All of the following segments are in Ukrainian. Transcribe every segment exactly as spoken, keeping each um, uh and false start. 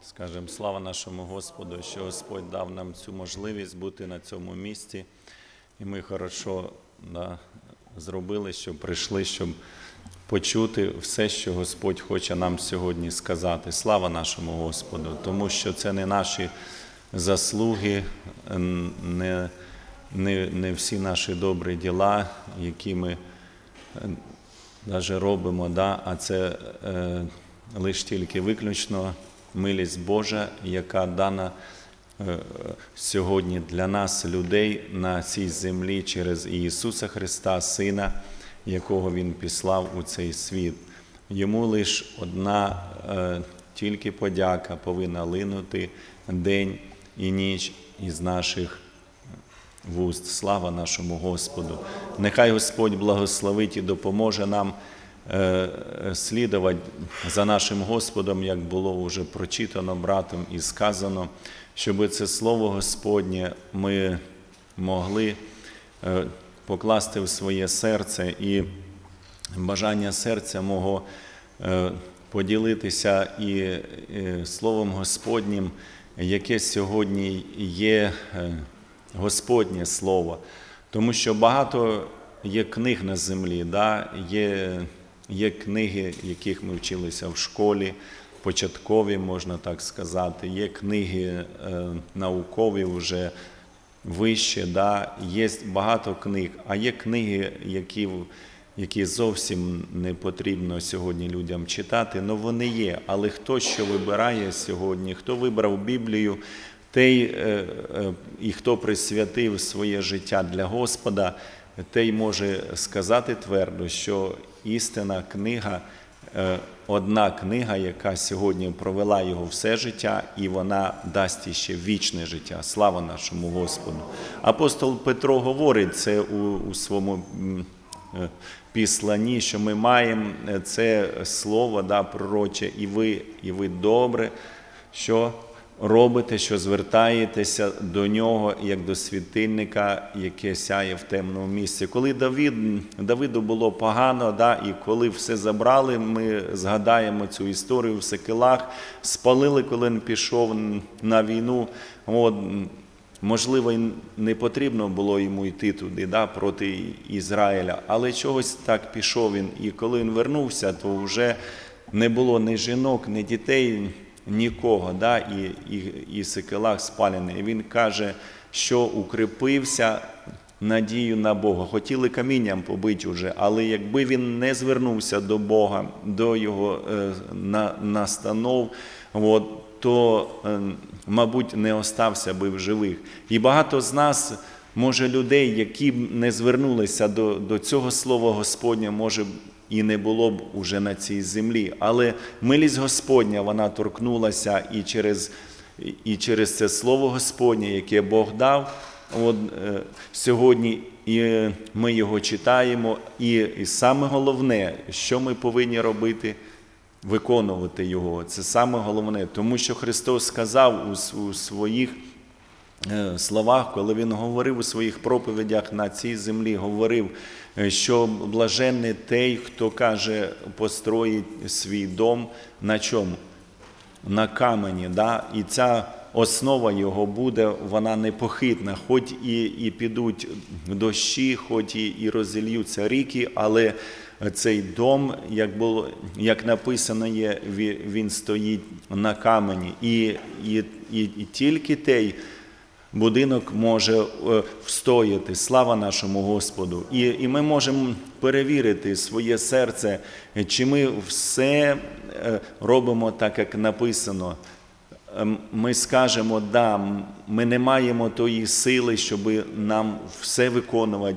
Скажемо слава нашому Господу, що Господь дав нам цю можливість бути на цьому місці. І ми хорошо да, зробили, що прийшли, щоб почути все, що Господь хоче нам сьогодні сказати. Слава нашому Господу, тому що це не наші заслуги, не, не, не всі наші добрі діла, які ми навіть робимо, да, а це е, лише тільки виключно милість Божа, яка дана е, сьогодні для нас, людей, на цій землі через Ісуса Христа, Сина, якого Він післав у цей світ. Йому лише одна е, тільки подяка повинна линути день і ніч із наших вуст. Слава нашому Господу! Нехай Господь благословить і допоможе нам е, слідувати за нашим Господом, як було вже прочитано братом і сказано, щоб це Слово Господнє ми могли е, покласти в своє серце і бажання серця мого е, поділитися і е, Словом Господнім, яке сьогодні є е, Господнє Слово. Тому що багато є книг на землі, да? є, є книги, яких ми вчилися в школі, початкові, можна так сказати, є книги е, наукові вже вище, да? Є багато книг, а є книги, які, які зовсім не потрібно сьогодні людям читати, але вони є. Але хто що вибирає сьогодні, хто вибрав Біблію, той, і хто присвятив своє життя для Господа, той може сказати твердо, що істинна книга, одна книга, яка сьогодні провела його все життя, і вона дасть іще вічне життя. Слава нашому Господу! Апостол Петро говорить це у, у своєму післанні, що ми маємо це слово, да, пророче, і ви, і ви добре, що робите, що звертаєтеся до нього, як до світильника, яке сяє в темному місці. Коли Давид, Давиду було погано, да, і коли все забрали, ми згадаємо цю історію в Сикелах, спалили, коли він пішов на війну. От, можливо, не потрібно було йому йти туди, да, проти Ізраїля, але чогось так пішов він. І коли він вернувся, то вже не було ні жінок, ні дітей, нікого, да, і, і, і Сикелах спалений. І він каже, що укріпився надію на Бога. Хотіли камінням побити вже, але якби він не звернувся до Бога, до його е, на, настанов, от, то, е, мабуть, не остався би в живих. І багато з нас, може, людей, які б не звернулися до, до цього Слова Господня, може, і не було б уже на цій землі. Але милість Господня, вона торкнулася і через, і через це Слово Господнє, яке Бог дав. От, е, сьогодні і ми його читаємо, і, і саме головне, що ми повинні робити, виконувати його. Це саме головне, тому що Христос сказав у, у своїх словах, коли Він говорив у своїх проповідях на цій землі, говорив, що блаженний той, хто каже, построїть свій дом на чому? На камені. Да? І ця основа його буде, вона непохитна, хоч і, і підуть дощі, хоч і, і розільються ріки, але цей дом, як було, як написано є, він стоїть на камені. І, і, і, і тільки той будинок може встояти. Слава нашому Господу. І, і ми можемо перевірити своє серце, чи ми все робимо так, як написано. Ми скажемо, да, ми не маємо тої сили, щоб нам все виконувати,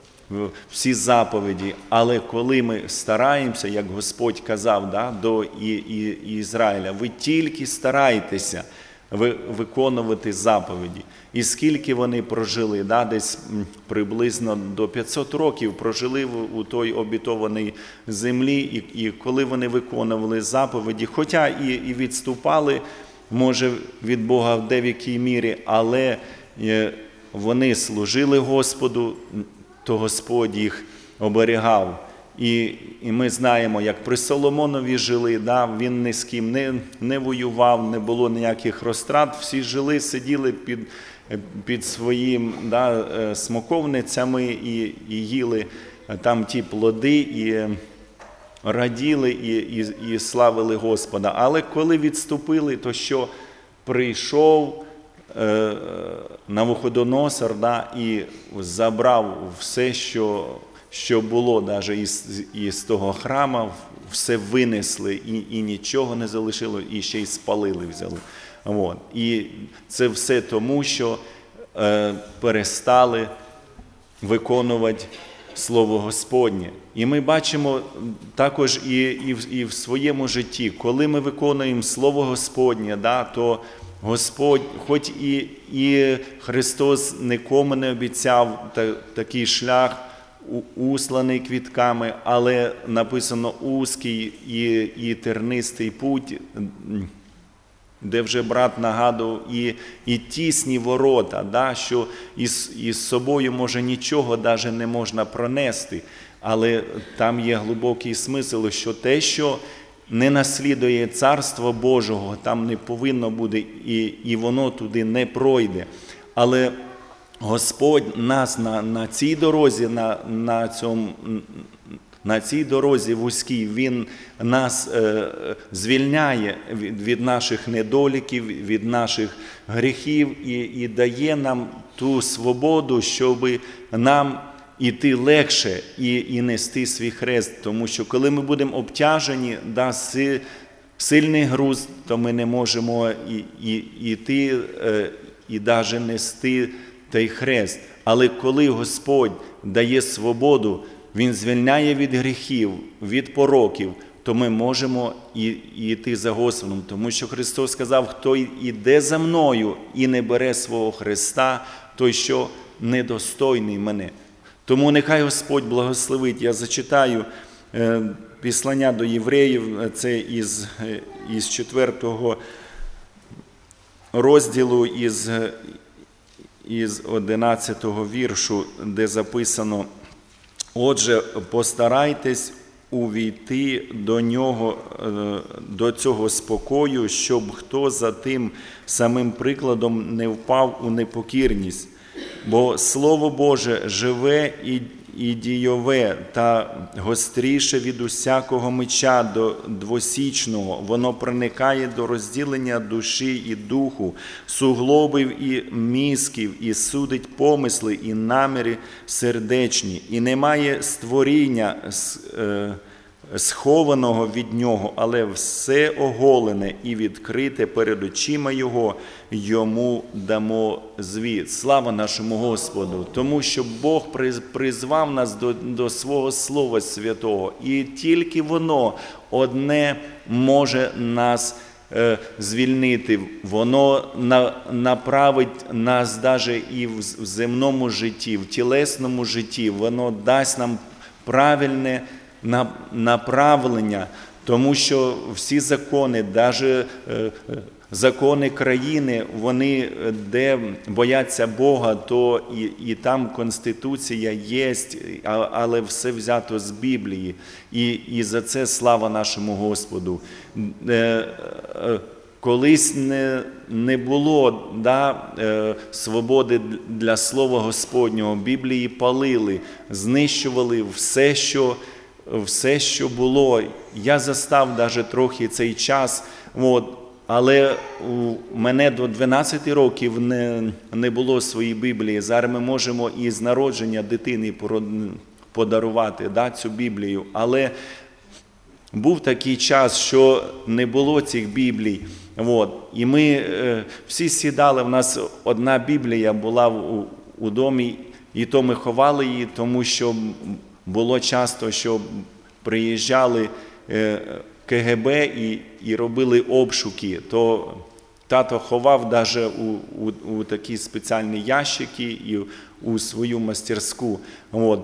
всі заповіді, але коли ми стараємося, як Господь казав, да, до і, і, і Ізраїля, ви тільки старайтеся виконувати заповіді. І скільки вони прожили, да, десь приблизно до п'ятсот років прожили у той обітованій землі, і, і коли вони виконували заповіді, хоча і, і відступали, може, від Бога в деякій мірі, але вони служили Господу, то Господь їх оберігав. І, і ми знаємо, як при Соломонові жили, да, він ні з ким не, не воював, не було ніяких розтрат, всі жили, сиділи під, під своїм да, смоковницями і, і їли там ті плоди, і раділи, і, і, і славили Господа. Але коли відступили, то що прийшов е, Навуходоносор, да, і забрав все, що... що було навіть із, із того храму, все винесли і, і нічого не залишило, і ще й спалили взяли. От. І це все тому, що е, перестали виконувати Слово Господнє. І ми бачимо також і, і, в, і в своєму житті, коли ми виконуємо Слово Господнє, да, то Господь, хоч і, і Христос нікому не обіцяв та, такий шлях, усланий квітками, але написано узкий і, і тернистий путь, де вже брат нагадував, і, і тісні ворота, да, що із, із собою, може, нічого навіть не можна пронести, але там є глибокий смисл, що те, що не наслідує Царство Божого, там не повинно бути, і, і воно туди не пройде. Але Господь нас на, на цій дорозі, на, на, цьому, на цій дорозі вузькій, Він нас е, звільняє від, від наших недоліків, від наших гріхів і, і дає нам ту свободу, щоб нам іти легше і, і нести свій хрест. Тому що коли ми будемо обтяжені, да, сильний груз, то ми не можемо і, і, іти е, і навіть нести той хрест. Але коли Господь дає свободу, Він звільняє від гріхів, від пороків, то ми можемо і, і йти за Господом. Тому що Христос сказав, хто йде за мною і не бере свого хреста, той що недостойний мене. Тому нехай Господь благословить. Я зачитаю е, післання до євреїв, це із, із четвертого розділу, із із одинадцятого віршу, де записано: «Отже, постарайтесь увійти до нього, до цього спокою, щоб хто за тим самим прикладом не впав у непокірність. Бо Слово Боже живе і, і дійове та гостріше від усякого меча до двосічного. Воно проникає до розділення душі і духу, суглобів і мізків, і судить помисли і наміри сердечні. І немає створіння схованого від нього, але все оголене і відкрите перед очима його, йому дамо звіт». Слава нашому Господу! Тому що Бог призвав нас до, до свого Слова Святого, і тільки воно одне може нас е, звільнити. Воно на, направить нас навіть і в, в земному житті, в тілесному житті. Воно дасть нам правильне направлення, тому що всі закони, навіть закони країни, вони де бояться Бога, то і, і там Конституція є, але все взято з Біблії. І, і за це слава нашому Господу. Колись не, не було да, свободи для Слова Господнього, Біблії палили, знищували все, що все, що було. Я застав навіть трохи цей час, от, але у мене до дванадцяти років не, не було своєї Біблії. Зараз ми можемо і з народження дитини подарувати да, цю Біблію. Але був такий час, що не було цих Біблій. От, і ми е, всі сідали, в нас одна Біблія була у, у домі, і то ми ховали її, тому що було часто, що приїжджали ка ге бе і, і робили обшуки, то тато ховав навіть у, у, у такі спеціальні ящики і у свою мастерську. От.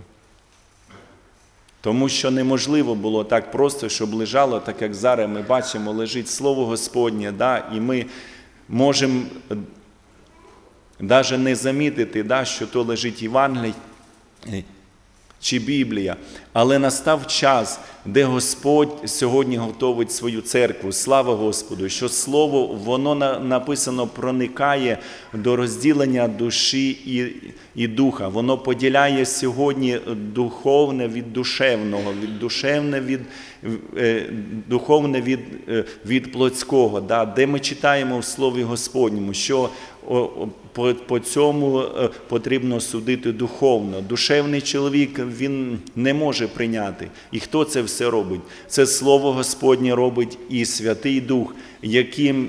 Тому що неможливо було так просто, щоб лежало, так як зараз ми бачимо, лежить Слово Господнє, да, і ми можемо навіть не замітити, да, що то лежить Євангеліє, чи Біблія. Але настав час, де Господь сьогодні готовить свою церкву. Слава Господу, що Слово, воно написано, проникає до розділення душі і, і духа. Воно поділяє сьогодні духовне від душевного, від душевне від, е, духовне від, е, від плотського. Да? Де ми читаємо в Слові Господньому, що по, по цьому потрібно судити духовно. Душевний чоловік, він не може прийняти. І хто це все робить? Це Слово Господнє робить і Святий Дух, яким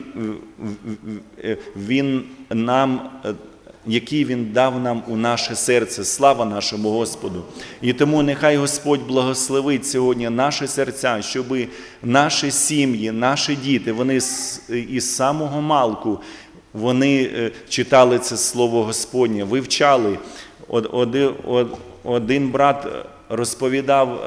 Він нам, який Він дав нам у наше серце. Слава нашому Господу! І тому нехай Господь благословить сьогодні наші серця, щоб наші сім'ї, наші діти, вони із самого малку, вони читали це Слово Господнє, вивчали. Один брат розповідав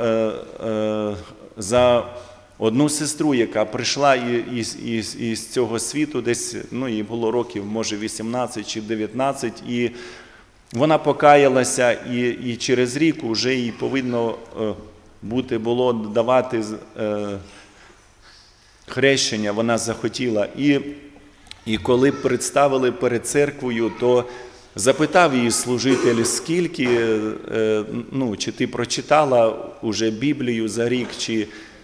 за одну сестру, яка прийшла із, із, із цього світу, десь, ну, їй було років, може, вісімнадцять чи дев'ятнадцять, і вона покаялася, і, і через рік вже їй повинно бути було давати хрещення, вона захотіла. І І коли представили перед церквою, то запитав її служитель, скільки, ну, чи ти прочитала уже Біблію за рік, чи,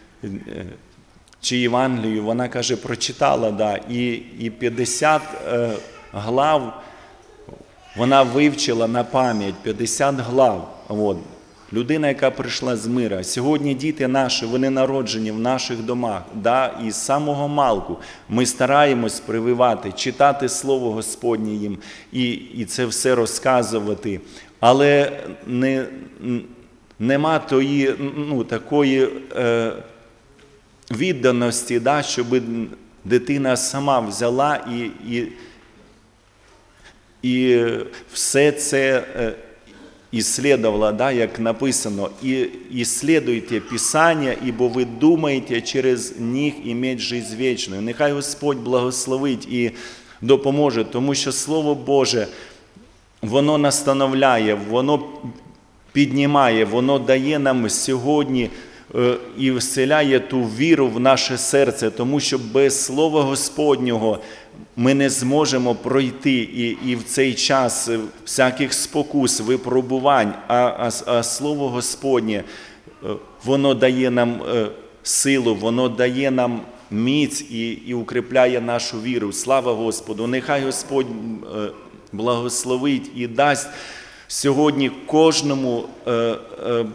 чи Євангелію. Вона каже, прочитала, да. І, і п'ятдесят глав вона вивчила на пам'ять, п'ятдесят глав. От. Людина, яка прийшла з мира. Сьогодні діти наші, вони народжені в наших домах. Да? І з самого малку ми стараємось прививати, читати Слово Господнє їм і, і це все розказувати. Але не, нема тої, ну, такої е, відданості, да? Щоб дитина сама взяла і, і, і все це е, исследовала, да, як написано, «И исследуйте Писання, ибо ви думаєте через них иметь жизнь вечную». Нехай Господь благословить і допоможе, тому що Слово Боже, воно настановляє, воно піднімає, воно дає нам сьогодні і вселяє ту віру в наше серце, тому що без Слова Господнього ми не зможемо пройти і, і в цей час всяких спокус, випробувань, а, а, а Слово Господнє, воно дає нам силу, воно дає нам міць і, і укріпляє нашу віру. Слава Господу! Нехай Господь благословить і дасть сьогодні кожному е, е,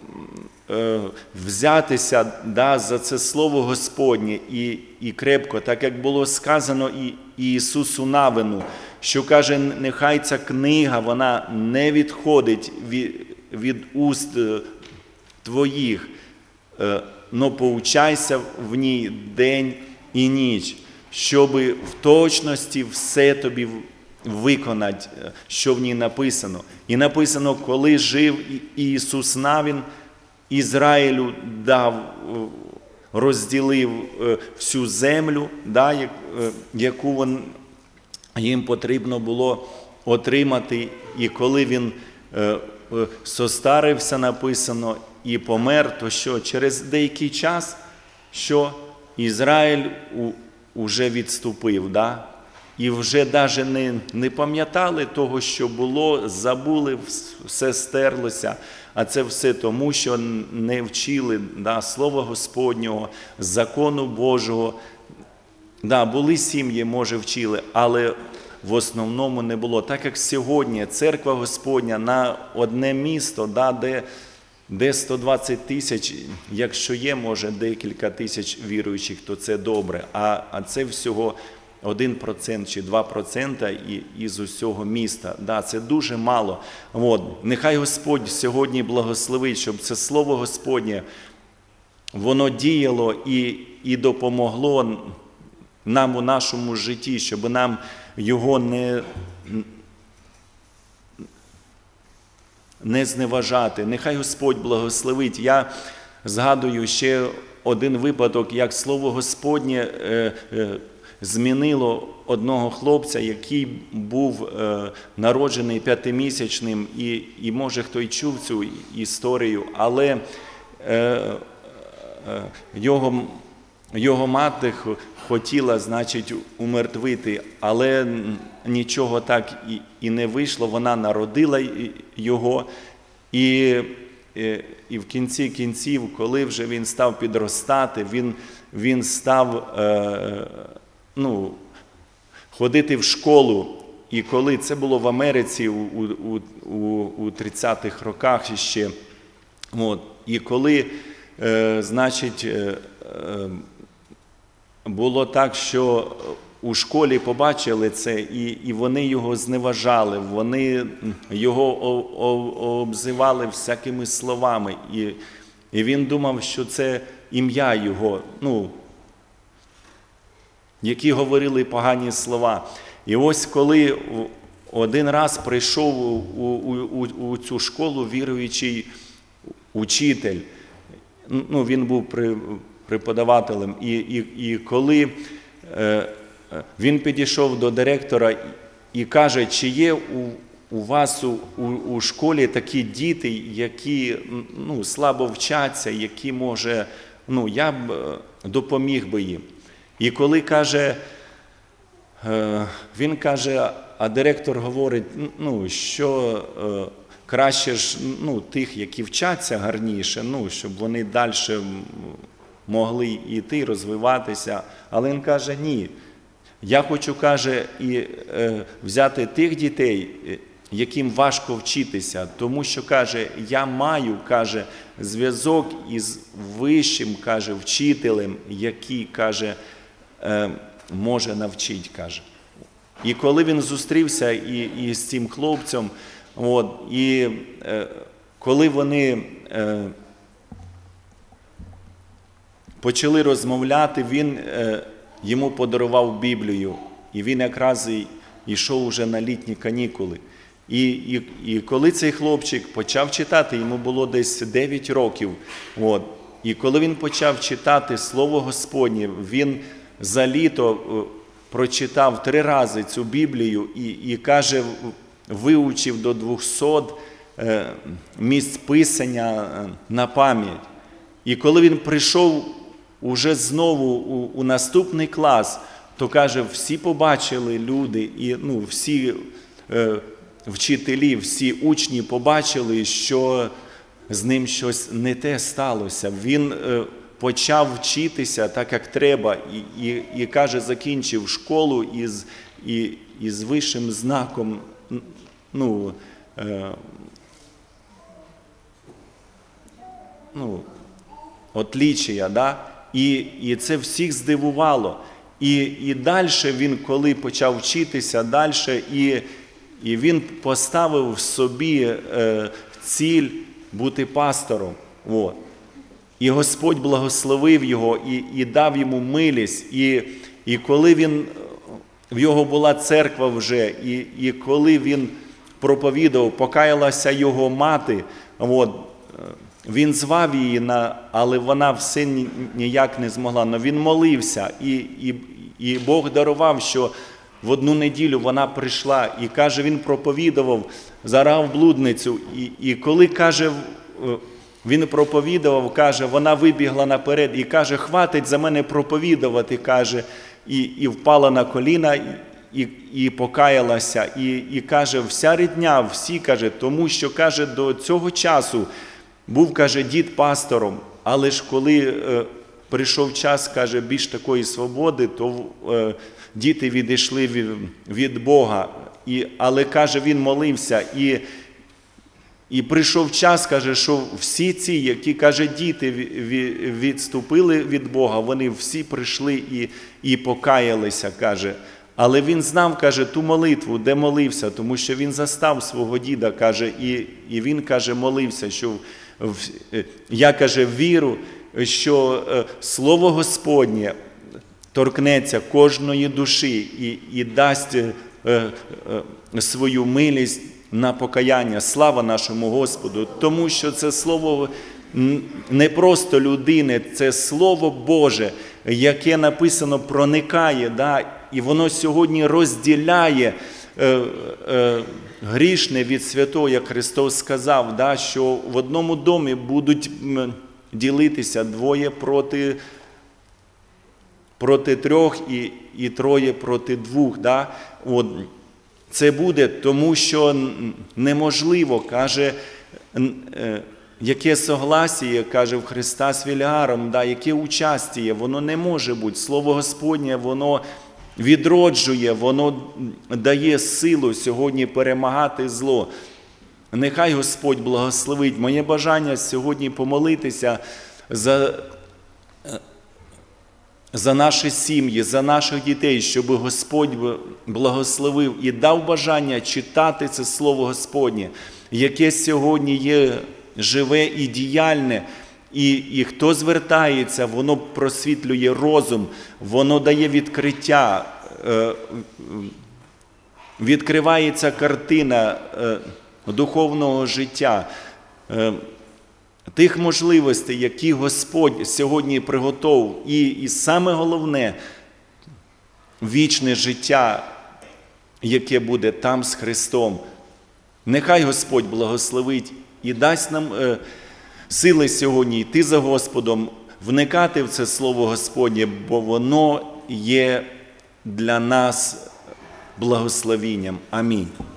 взятися, да, за це Слово Господнє і, і крепко, так як було сказано і, і Ісусу Навину, що каже, нехай ця книга, вона не відходить від, від уст твоїх, но поучайся в ній день і ніч, щоб в точності все тобі виконати, що в ній написано. І написано, коли жив Ісус Навин, Ізраїлю дав, розділив всю землю, да, яку їм потрібно було отримати. І коли він состарився, написано, і помер, то що через деякий час, що Ізраїль уже відступив, да? І вже навіть не, не пам'ятали того, що було, забули, все стерлося. А це все тому, що не вчили, да, Слова Господнього, закону Божого. Да, були сім'ї, може, вчили, але в основному не було. Так як сьогодні церква Господня на одне місто, да, де, де сто двадцять тисяч, якщо є, може, декілька тисяч віруючих, то це добре. А, а це всього один процент чи два проценти із усього міста. Да, це дуже мало. От. Нехай Господь сьогодні благословить, щоб це Слово Господнє, воно діяло і, і допомогло нам у нашому житті, щоб нам його не, не зневажати. Нехай Господь благословить. Я згадую ще один випадок, як слово Господнє е, е, змінило одного хлопця, який був е, народжений п'ятимісячним, і, і може хто й чув цю історію, але е, е, його, його мати хотіла, значить, умертвити, але нічого так і, і не вийшло, вона народила його, і, і в кінці кінців, коли вже він став підростати, він, він став е, ну, ходити в школу. І коли це було в Америці у, у, у, у тридцятих роках ще, от, і коли, е, значить, е, було так, що у школі побачили це, і, і вони його зневажали, вони його обзивали всякими словами, і, і він думав, що це ім'я його, ну, які говорили погані слова. І ось коли один раз прийшов у, у, у, у цю школу віруючий учитель, ну, він був при, преподавателем, і, і, і коли е, він підійшов до директора і, і каже, чи є у, у вас у, у, у школі такі діти, які, ну, слабо вчаться, які, може, ну, я б допоміг би їм. І коли каже, він каже, а директор говорить, ну, що краще ж, ну, тих, які вчаться гарніше, ну, щоб вони далі могли йти, розвиватися. Але він каже, ні, я хочу, каже, і е, взяти тих дітей, яким важко вчитися, тому що, каже, я маю, каже, зв'язок із вищим, каже, вчителем, який, каже, е, може навчити, каже. І коли він зустрівся і, і з цим хлопцем, от, і е, коли вони е, почали розмовляти, він е, йому подарував Біблію, і він якраз і йшов уже на літні канікули. І, і, і коли цей хлопчик почав читати, йому було десь дев'ять років, от, і коли він почав читати Слово Господнє, він за літо прочитав три рази цю Біблію і, і каже, вивчив до двохсот е, місць Писання на пам'ять. І коли він прийшов уже знову у, у наступний клас, то, каже, всі побачили люди, і, ну, всі е, вчителі, всі учні побачили, що з ним щось не те сталося. Він е, почав вчитися так, як треба, і, і, і каже, закінчив школу із, і, із вищим знаком, ну, е, ну, отлічія, да? І, і це всіх здивувало. І, і далі він, коли почав вчитися, далі, і, і він поставив в собі е, ціль бути пастором. От. І Господь благословив його і, і дав йому милість. І, і коли він, в його була церква вже, і, і коли він проповідав, покаялася його мати, от, він звав її, на, але вона все ніяк не змогла. Но він молився, і, і, і Бог дарував, що в одну неділю вона прийшла, і, каже, він проповідував, зарав блудницю, і, і коли, каже, він проповідував, каже, вона вибігла наперед, і каже, хватить за мене проповідувати, каже, і, і впала на коліна, і, і покаялася, і, і, каже, вся рідня, всі, каже, тому що, каже, до цього часу був, каже, дід пастором, але ж коли е, прийшов час, каже, більш такої свободи, то е, діти відійшли від, від Бога. І, але, каже, він молився, і, і прийшов час, каже, що всі ці, які, каже, діти відступили від Бога, вони всі прийшли і, і покаялися, каже. Але він знав, каже, ту молитву, де молився, тому що він застав свого діда, каже, і, і він, каже, молився, що я, каже, вірю, що Слово Господнє торкнеться кожної душі і, і дасть е, е, свою милість на покаяння. Слава нашому Господу, тому що це Слово не просто людини, це Слово Боже, яке написано проникає, да, і воно сьогодні розділяє е, е, грішне від святого, як Христос сказав, да, що в одному домі будуть ділитися двоє проти, проти трьох і, і троє проти двох. Да. От, це буде, тому що неможливо, каже, яке согласіє, каже в Христа з Віліаром, да, яке участіє, воно не може бути. Слово Господнє, воно відроджує, воно дає силу сьогодні перемагати зло. Нехай Господь благословить. Моє бажання сьогодні помолитися за, за наші сім'ї, за наших дітей, щоб Господь благословив і дав бажання читати це Слово Господнє, яке сьогодні є живе і діяльне, і, і хто звертається, воно просвітлює розум, воно дає відкриття, е, відкривається картина е, духовного життя, е, тих можливостей, які Господь сьогодні приготовив, і, і саме головне – вічне життя, яке буде там з Христом. Нехай Господь благословить і дасть нам е, сили сьогодні йти за Господом, вникати в це Слово Господнє, бо воно є для нас благословінням. Амінь.